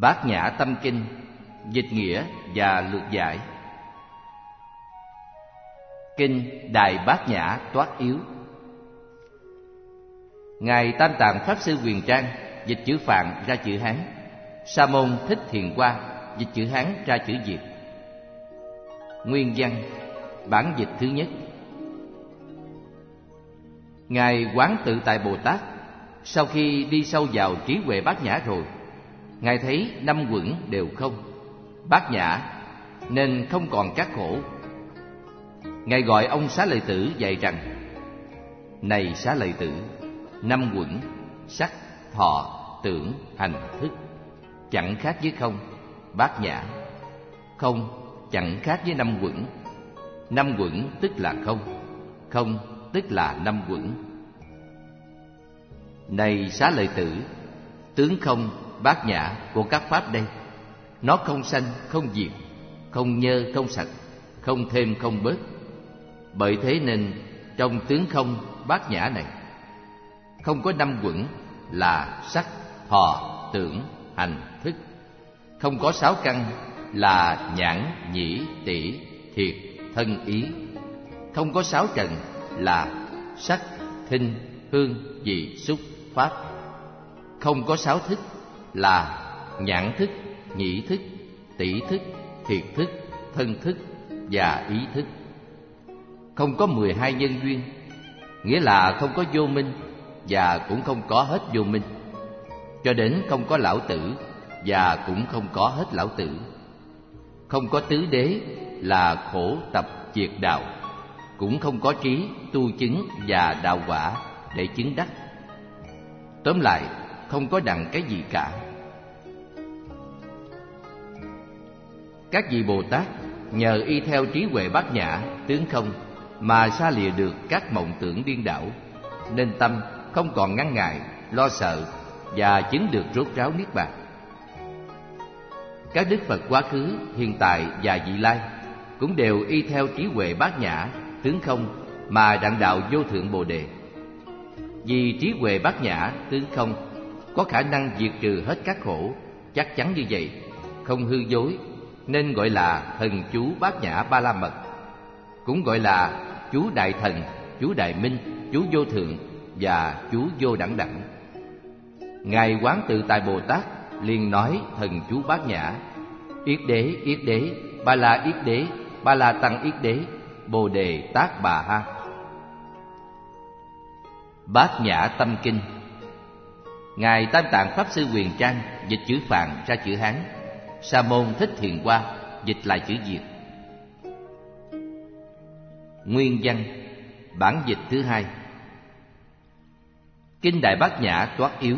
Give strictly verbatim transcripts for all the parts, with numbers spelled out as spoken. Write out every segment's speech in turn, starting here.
Bát Nhã Tâm Kinh, dịch nghĩa và lược giải. Kinh Đại Bát Nhã Toát Yếu. Ngài Tam Tạng Pháp Sư Huyền Trang dịch chữ Phạn ra chữ Hán, Sa Môn Thích Thiện Hoa dịch chữ Hán ra chữ Việt. Nguyên văn bản dịch thứ nhất. Ngài Quán Tự Tại Bồ Tát sau khi đi sâu vào trí huệ bát nhã rồi, Ngài thấy năm uẩn đều không, bát nhã nên không còn các khổ. Ngài gọi ông Xá Lợi Tử dạy rằng: Này Xá Lợi Tử, năm uẩn sắc, thọ, tưởng, hành, thức chẳng khác với không, bát nhã. Không chẳng khác với năm uẩn. Năm uẩn tức là không, không tức là năm uẩn. Này Xá Lợi Tử, tướng không, bát nhã của các pháp đây, nó không sanh, không diệt, không nhơ, không sạch, không thêm, không bớt. Bởi thế nên trong tướng không, bát nhã này không có năm uẩn là sắc, thọ, tưởng, hành, thức. Không có sáu căn là nhãn, nhĩ, tỷ, thiệt, thân, ý. Không có sáu trần là sắc, thinh, hương, vị, xúc, pháp. Không có sáu thức là nhãn thức, nhĩ thức, tỷ thức, thiệt thức, thân thức và ý thức. Không có mười hai nhân duyên, nghĩa là không có vô minh và cũng không có hết vô minh, cho đến không có lão tử và cũng không có hết lão tử. Không có tứ đế là khổ tập diệt đạo, cũng không có trí tu chứng và đạo quả để chứng đắc. Tóm lại, không có đặng cái gì cả. Các vị Bồ Tát nhờ y theo trí huệ bát nhã, tướng không mà xa lìa được các mộng tưởng điên đảo, nên tâm không còn ngăn ngại, lo sợ và chứng được rốt ráo niết bàn. Các đức Phật quá khứ, hiện tại và vị lai cũng đều y theo trí huệ bát nhã, tướng không mà đặng đạo vô thượng Bồ đề. Vì trí huệ bát nhã, tướng không có khả năng diệt trừ hết các khổ, chắc chắn như vậy, không hư dối, nên gọi là thần chú bát nhã ba la mật, cũng gọi là chú đại thần, chú đại minh, chú vô thượng và chú vô đẳng đẳng. Ngài Quán Tự Tại Bồ Tát liền nói thần chú bát nhã: Yết đế, yết đế, ba la yết đế, ba la tăng yết đế, bồ đề tát bà ha. Bát Nhã Tâm Kinh. Ngài Tam Tạng Pháp Sư Huyền Trang dịch chữ Phạn ra chữ Hán, Sa Môn Thích Thiện Hoa dịch lại chữ Việt. Nguyên văn bản dịch thứ hai. Kinh Đại Bát Nhã Toát Yếu.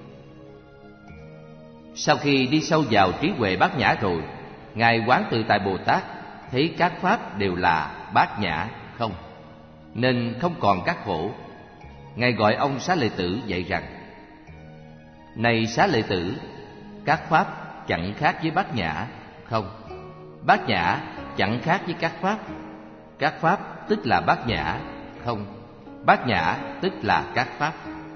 Sau khi đi sâu vào trí huệ bát nhã rồi, Ngài Quán Tự Tại Bồ Tát thấy các pháp đều là bát nhã, không, nên không còn các khổ. Ngài gọi ông Xá Lợi Tử dạy rằng: Này Xá Lợi Tử, các pháp chẳng khác với bát nhã, không, bát nhã chẳng khác với các pháp. Các pháp tức là bát nhã, không, bát nhã tức là các pháp.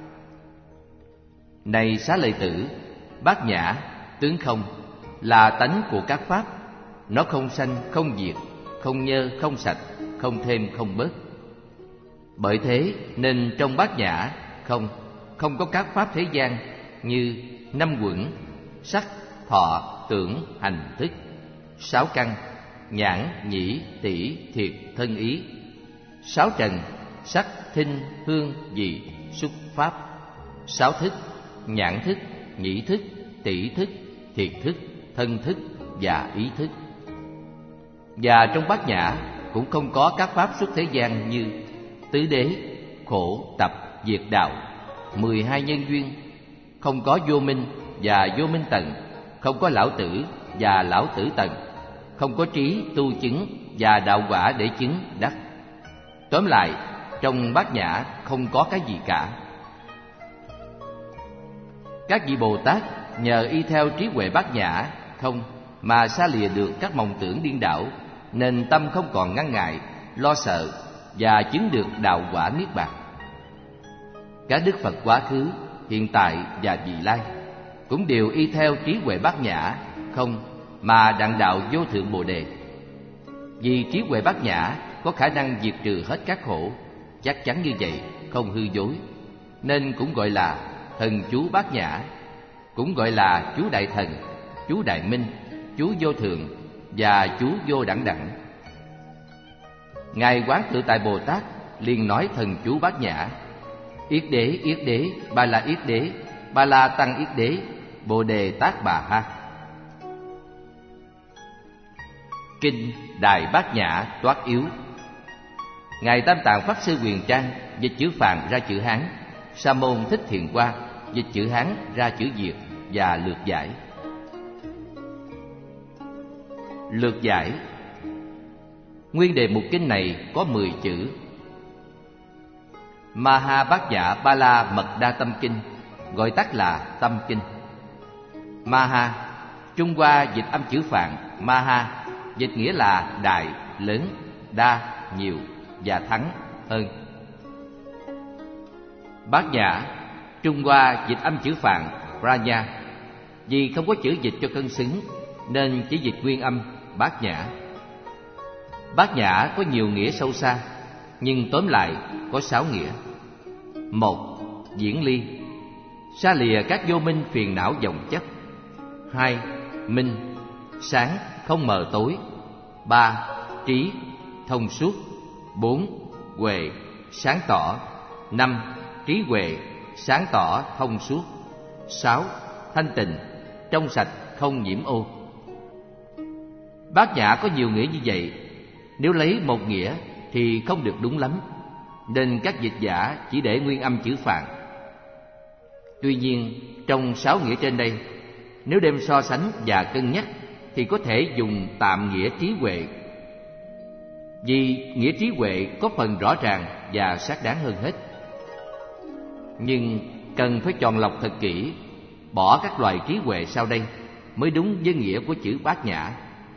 Này Xá Lợi Tử, bát nhã, tướng không là tánh của các pháp, nó không sanh, không diệt, không nhơ, không sạch, không thêm, không bớt. Bởi thế nên trong bát nhã không, không có các pháp thế gian như năm uẩn, sắc, thọ, tưởng, hành, thức, sáu căn, nhãn, nhĩ, tỷ, thiệt, thân, ý, sáu trần, sắc, thinh, hương, vị, xúc, pháp, sáu thức, nhãn thức, nhĩ thức, tỷ thức, thiệt thức, thân thức và ý thức. Và trong bát nhã cũng không có các pháp xuất thế gian như tứ đế, khổ, tập, diệt đạo, mười hai nhân duyên, không có vô minh và vô minh tận, không có lão tử và lão tử tận, không có trí tu chứng và đạo quả để chứng đắc. Tóm lại, trong bát nhã không có cái gì cả. Các vị Bồ Tát nhờ y theo trí huệ bát nhã, không mà xa lìa được các mộng tưởng điên đảo, nên tâm không còn ngăn ngại, lo sợ và chứng được đạo quả niết bàn. Các đức Phật quá khứ, hiện tại và vị lai cũng đều y theo trí huệ bát nhã, không mà đặng đạo vô thượng Bồ Đề. Vì trí huệ bát nhã có khả năng diệt trừ hết các khổ, chắc chắn như vậy, không hư dối, nên cũng gọi là thần chú bát nhã, cũng gọi là chú đại thần, chú đại minh, chú vô thượng và chú vô đẳng đẳng. Ngài Quán Tự Tại Bồ Tát liền nói thần chú bát nhã: Yết đế, yết đế, ba la yết đế, ba la tăng yết đế, Bồ Đề Tát Bà Ha. Kinh Đại Bát Nhã Toát Yếu. Ngài Tam Tạng Pháp Sư Huyền Trang dịch chữ Phạn ra chữ Hán, Sa Môn Thích Thiện Hoa dịch chữ Hán ra chữ Việt và lược giải. Lược giải. Nguyên đề mục kinh này có mười chữ. Maha Bát Nhã Ba La Mật Đa Tâm Kinh, gọi tắt là Tâm Kinh. Maha, Trung Hoa dịch âm chữ Phạn Maha, dịch nghĩa là đại, lớn, đa, nhiều và thắng, hơn. Bát Nhã, Trung Hoa dịch âm chữ Phạn Pranya, vì không có chữ dịch cho cân xứng nên chỉ dịch nguyên âm Bát Nhã. Bát Nhã có nhiều nghĩa sâu xa, nhưng tóm lại có sáu nghĩa. Một, diễn ly, xa lìa các vô minh phiền não vọng chấp. Hai, minh, sáng không mờ tối. Ba, trí, thông suốt. Bốn, huệ, sáng tỏ. Năm, trí huệ, sáng tỏ thông suốt. Sáu, thanh tịnh, trong sạch không nhiễm ô. Bát Nhã có nhiều nghĩa như vậy, nếu lấy một nghĩa thì không được đúng lắm, nên các dịch giả chỉ để nguyên âm chữ Phạn. Tuy nhiên, trong sáu nghĩa trên đây, nếu đem so sánh và cân nhắc thì có thể dùng tạm nghĩa trí huệ, vì nghĩa trí huệ có phần rõ ràng và xác đáng hơn hết. Nhưng cần phải chọn lọc thật kỹ, bỏ các loại trí huệ sau đây mới đúng với nghĩa của chữ Bát Nhã.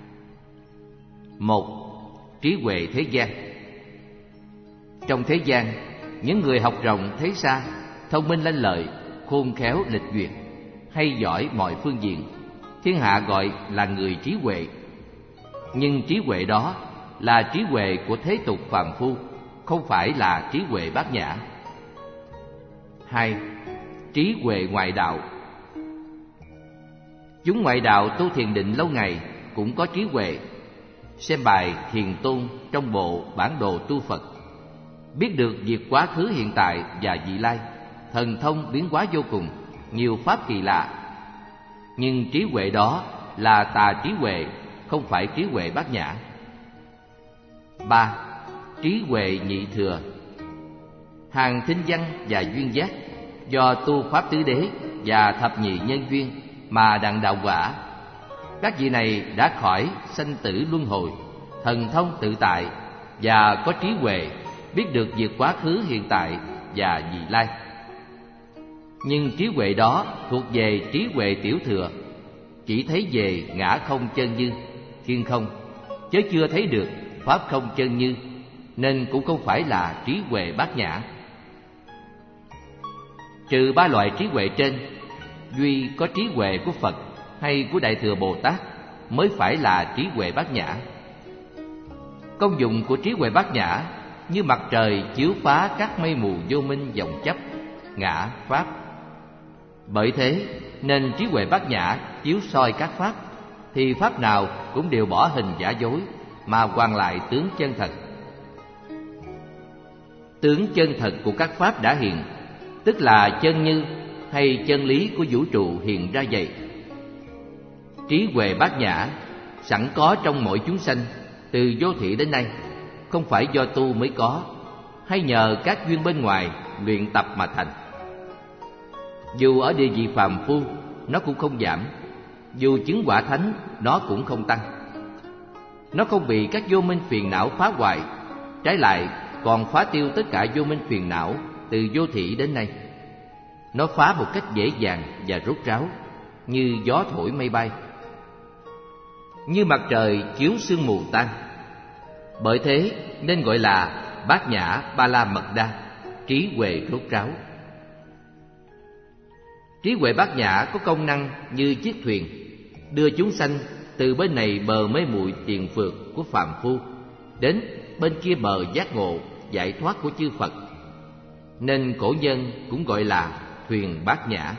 Một, trí huệ thế gian. Trong thế gian, những người học rộng thấy xa, thông minh lanh lợi, khôn khéo lịch duyệt, hay giỏi mọi phương diện, thiên hạ gọi là người trí huệ. Nhưng trí huệ đó là trí huệ của thế tục phàm phu, không phải là trí huệ bát nhã. Hai, trí huệ ngoại đạo. Chúng ngoại đạo tu thiền định lâu ngày cũng có trí huệ. Xem bài Thiền Tôn trong bộ bản đồ tu Phật, biết được việc quá khứ hiện tại và vị lai, thần thông biến hóa vô cùng, nhiều pháp kỳ lạ. Nhưng trí huệ đó là tà trí huệ, không phải trí huệ bát nhã. Ba, trí huệ nhị thừa. Hàng thinh văn và duyên giác do tu pháp tứ đế và thập nhị nhân duyên mà đặng đạo quả. Các vị này đã khỏi sanh tử luân hồi, thần thông tự tại và có trí huệ, biết được việc quá khứ hiện tại và vị lai. Nhưng trí huệ đó thuộc về trí huệ tiểu thừa, chỉ thấy về ngã không chân như, thiên không, chứ chưa thấy được pháp không chân như, nên cũng không phải là trí huệ bát nhã. Trừ ba loại trí huệ trên, duy có trí huệ của Phật hay của Đại Thừa Bồ Tát mới phải là trí huệ bát nhã. Công dụng của trí huệ bát nhã như mặt trời chiếu phá các mây mù vô minh vọng chấp, ngã, pháp. Bởi thế nên trí huệ bát nhã chiếu soi các pháp, thì pháp nào cũng đều bỏ hình giả dối mà hoàn lại tướng chân thật. Tướng chân thật của các pháp đã hiện, tức là chân như hay chân lý của vũ trụ hiện ra vậy. Trí huệ bát nhã sẵn có trong mỗi chúng sanh từ vô thị đến nay, không phải do tu mới có, hay nhờ các duyên bên ngoài luyện tập mà thành. Dù ở địa vị phàm phu, nó cũng không giảm; dù chứng quả thánh, nó cũng không tăng. Nó không bị các vô minh phiền não phá hoại, trái lại còn phá tiêu tất cả vô minh phiền não từ vô thị đến nay. Nó phá một cách dễ dàng và rốt ráo, như gió thổi mây bay, như mặt trời chiếu sương mù tan. Bởi thế nên gọi là bát nhã ba la mật đa, trí huệ rốt ráo. Trí huệ bát nhã có công năng như chiếc thuyền, đưa chúng sanh từ bên này bờ mê muội tiền phượt của phàm phu đến bên kia bờ giác ngộ giải thoát của chư Phật, nên cổ nhân cũng gọi là thuyền bát nhã.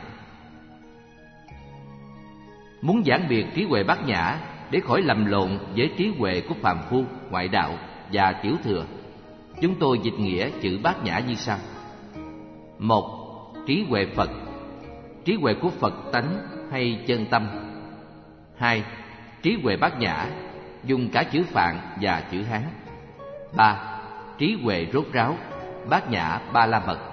Muốn giảng biệt trí huệ bát nhã để khỏi lầm lộn với trí huệ của phàm phu, ngoại đạo và tiểu thừa, chúng tôi dịch nghĩa chữ bát nhã như sau. Một, trí huệ Phật, trí huệ của Phật tánh hay chân tâm. Hai, trí huệ bát nhã, dùng cả chữ Phạn và chữ Hán. Ba, trí huệ rốt ráo, bát nhã ba la mật.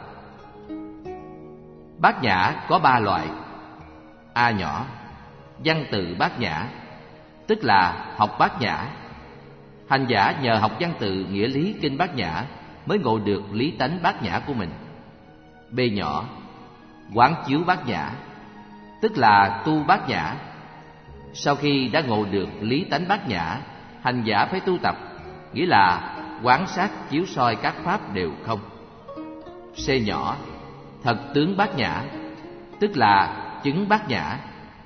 Bát nhã có ba loại. A nhỏ, văn tự bát nhã, tức là học bát nhã. Hành giả nhờ học văn tự nghĩa lý kinh bát nhã mới ngộ được lý tánh bát nhã của mình. B nhỏ, quán chiếu bát nhã, tức là tu bát nhã. Sau khi đã ngộ được lý tánh bát nhã, hành giả phải tu tập, nghĩa là quán sát chiếu soi các pháp đều không. C nhỏ, thật tướng bát nhã, tức là chứng bát nhã.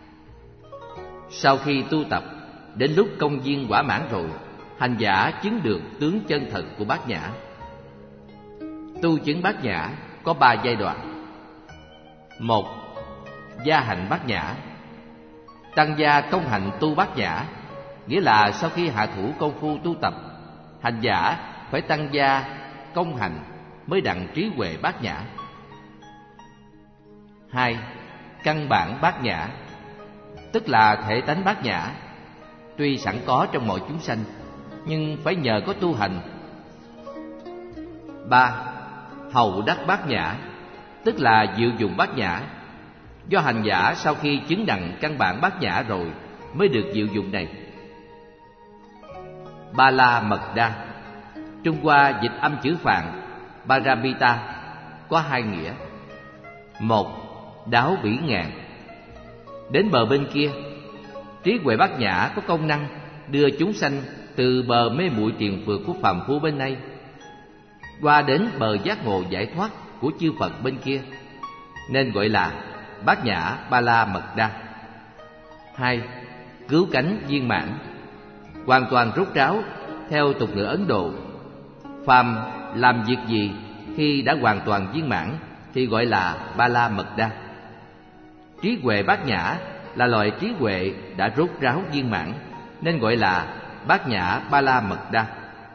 Sau khi tu tập, đến lúc công viên quả mãn rồi, hành giả chứng được tướng chân thật của bát nhã. Tu chứng bát nhã có ba giai đoạn. Một, gia hạnh bát nhã. Tăng gia công hạnh tu bát nhã, nghĩa là sau khi hạ thủ công phu tu tập, hành giả phải tăng gia công hạnh mới đặng trí huệ bát nhã. Hai, căn bản bát nhã, tức là thể tánh bát nhã, tuy sẵn có trong mọi chúng sanh, nhưng phải nhờ có tu hành. Ba, hậu đắc bát nhã, tức là diệu dụng bát nhã, do hành giả sau khi chứng đặng căn bản bát nhã rồi mới được diệu dụng này. Ba la mật đa, Trung Hoa dịch âm chữ Phạn Paramita, có hai nghĩa. Một, đáo bỉ ngạn. Đến bờ bên kia, trí huệ bát nhã có công năng đưa chúng sanh từ bờ mê muội triền phượt của phàm phu bên này qua đến bờ giác ngộ giải thoát của chư Phật bên kia, nên gọi là bát nhã ba la mật đa. Hai, cứu cánh viên mãn, hoàn toàn rốt ráo theo tục ngữ Ấn Độ. Phàm làm việc gì khi đã hoàn toàn viên mãn thì gọi là ba la mật đa. Trí huệ bát nhã là loại trí huệ đã rốt ráo viên mãn, nên gọi là bát nhã ba la mật đa.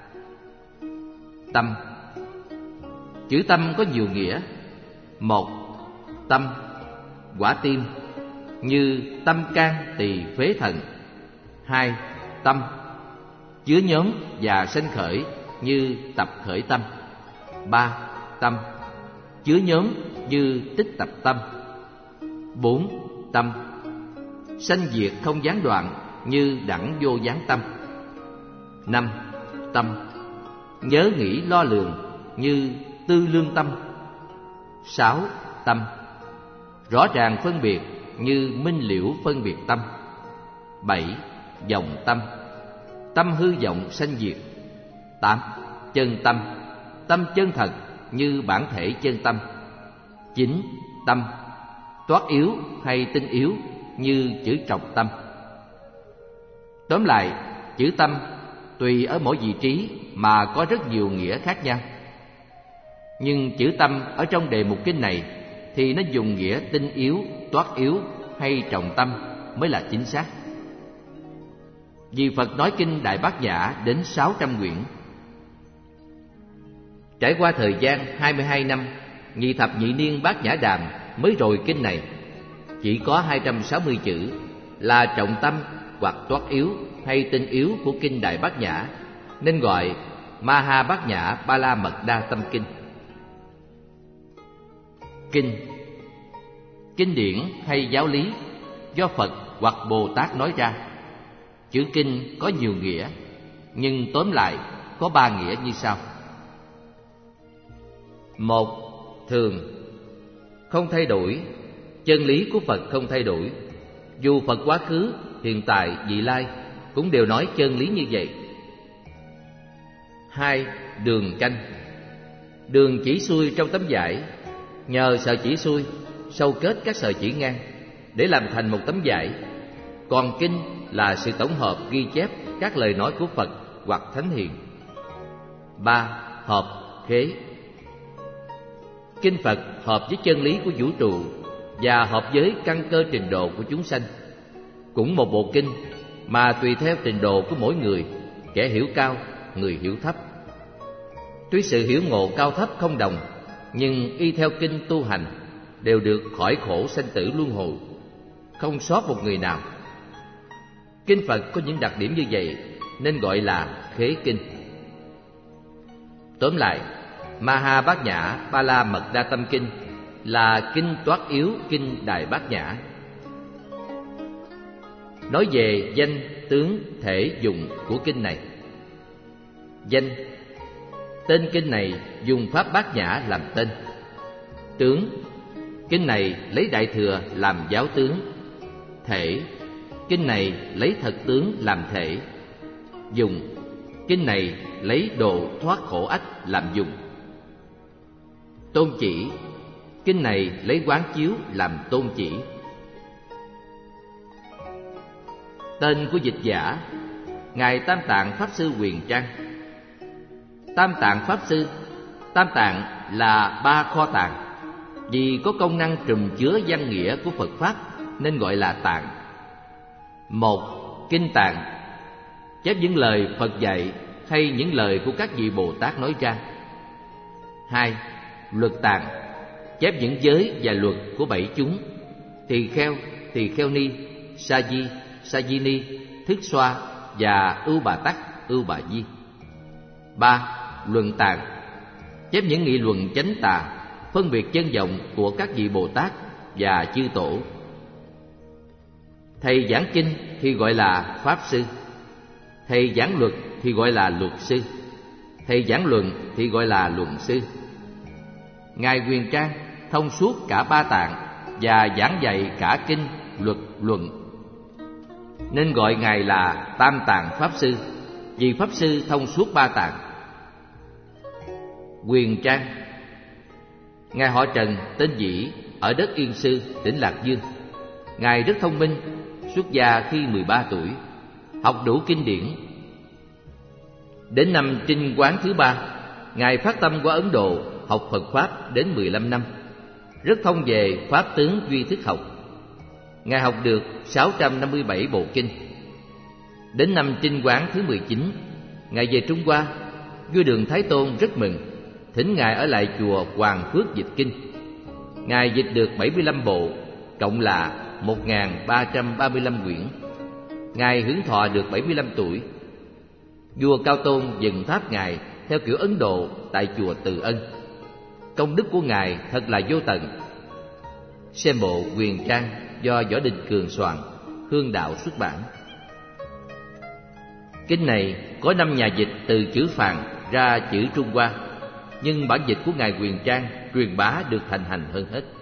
Tâm. Chữ tâm có nhiều nghĩa. Một, tâm, quả tim, như tâm can tỳ phế thận. Hai, tâm, chứa nhóm và sanh khởi, như tập khởi tâm. Ba, tâm, chứa nhóm như tích tập tâm. Bốn, tâm, sanh diệt không gián đoạn, như đẳng vô gián tâm. Năm, tâm, nhớ nghĩ lo lường, như tư lương tâm. Sáu, tâm, rõ ràng phân biệt, như minh liễu phân biệt tâm. Bảy, vọng tâm, tâm hư vọng sanh diệt. Tám, chân tâm, tâm chân thật, như bản thể chân tâm. Chín, tâm, toát yếu hay tinh yếu, như chữ trọng tâm. Tóm lại, chữ tâm tùy ở mỗi vị trí mà có rất nhiều nghĩa khác nhau. Nhưng chữ tâm ở trong đề mục kinh này thì nó dùng nghĩa tinh yếu, toát yếu hay trọng tâm mới là chính xác. Vì Phật nói kinh Đại Bát Nhã đến sáu trăm quyển. Trải qua thời gian hai mươi hai năm, nhị thập nhị niên Bát Nhã Đàm mới rồi kinh này. Chỉ có hai trăm sáu mươi chữ là trọng tâm hoặc toát yếu hay tinh yếu của kinh Đại Bát Nhã, nên gọi Maha Bát Nhã Ba La Mật Đa Tâm Kinh. Kinh, kinh điển hay giáo lý do Phật hoặc Bồ Tát nói ra. Chữ kinh có nhiều nghĩa, nhưng tóm lại có ba nghĩa như sau. Một, thường, không thay đổi. Chân lý của Phật không thay đổi. Dù Phật quá khứ, hiện tại, vị lai cũng đều nói chân lý như vậy. Hai, đường canh. Đường chỉ xuôi trong tấm vải, nhờ sợi chỉ xuôi, sâu kết các sợi chỉ ngang để làm thành một tấm vải. Còn kinh là sự tổng hợp ghi chép các lời nói của Phật hoặc Thánh Hiền. Ba. Hợp, khế. Kinh Phật hợp với chân lý của vũ trụ và hợp với căn cơ trình độ của chúng sanh. Cũng một bộ kinh mà tùy theo trình độ của mỗi người, kẻ hiểu cao, người hiểu thấp. Tuy sự hiểu ngộ cao thấp không đồng, nhưng y theo kinh tu hành đều được khỏi khổ sanh tử luân hồi, không sót một người nào. Kinh Phật có những đặc điểm như vậy nên gọi là khế kinh. Tóm lại, Maha Bát Nhã Ba La Mật Đa Tâm Kinh là kinh toát yếu kinh Đại Bát Nhã. Nói về danh, tướng, thể, dụng của kinh này. Danh. Tên kinh này dùng pháp Bát Nhã làm tên. Tướng. Kinh này lấy Đại Thừa làm giáo tướng. Thể. Kinh này lấy thật tướng làm thể. Dụng. Kinh này lấy độ thoát khổ ách làm dụng. Tôn chỉ. Kinh này lấy quán chiếu làm tôn chỉ. Tên của dịch giả: Ngài Tam Tạng Pháp Sư Huyền Trang. Tam Tạng Pháp Sư. Tam Tạng là ba kho tàng, vì có công năng trùm chứa văn nghĩa của Phật Pháp nên gọi là tạng. Một. Kinh tạng, chép những lời Phật dạy hay những lời của các vị Bồ Tát nói ra. Hai. Luật tạng, chép những giới và luật của bảy chúng: tỳ kheo, tỳ kheo ni, sa di, sa di ni, thức xoa và ưu bà tắc, ưu bà di. Ba. Luận tạng, chép những nghị luận chánh tà, phân biệt chân vọng của các vị Bồ Tát và chư tổ. Thầy giảng kinh thì gọi là Pháp Sư, thầy giảng luật thì gọi là Luật Sư, thầy giảng luận thì gọi là Luận Sư. Ngài Huyền Trang thông suốt cả ba tạng và giảng dạy cả kinh, luật, luận, nên gọi Ngài là Tam Tạng Pháp Sư, vì Pháp Sư thông suốt ba tạng. Huyền Trang. Ngài họ Trần, tên Dĩ, ở đất Yên Sư, tỉnh Lạc Dương. Ngài rất thông minh, xuất gia khi mười ba tuổi, học đủ kinh điển. Đến năm Trinh Quán thứ ba, Ngài phát tâm qua Ấn Độ học Phật Pháp đến mười lăm năm, rất thông về Pháp tướng duy thức học. Ngài học được sáu trăm năm mươi bảy bộ kinh. Đến năm Trinh Quán thứ mười chín, Ngài về Trung Hoa. Vua Đường Thái Tôn rất mừng, thỉnh Ngài ở lại chùa Hoàng Phước dịch kinh. Ngài dịch được bảy mươi lăm bộ, cộng là một nghìn ba trăm ba mươi lăm quyển. Ngài hưởng thọ được bảy mươi lăm tuổi. Vua Cao Tôn dựng tháp Ngài theo kiểu Ấn Độ tại chùa Từ Ân. Công đức của Ngài thật là vô tận. Xem bộ Huyền Trang do Võ Đình Cường soạn, Hương Đạo xuất bản. Kinh này có năm nhà dịch từ chữ Phạn ra chữ Trung Hoa, nhưng bản dịch của Ngài Huyền Trang truyền bá được thành hành hơn hết.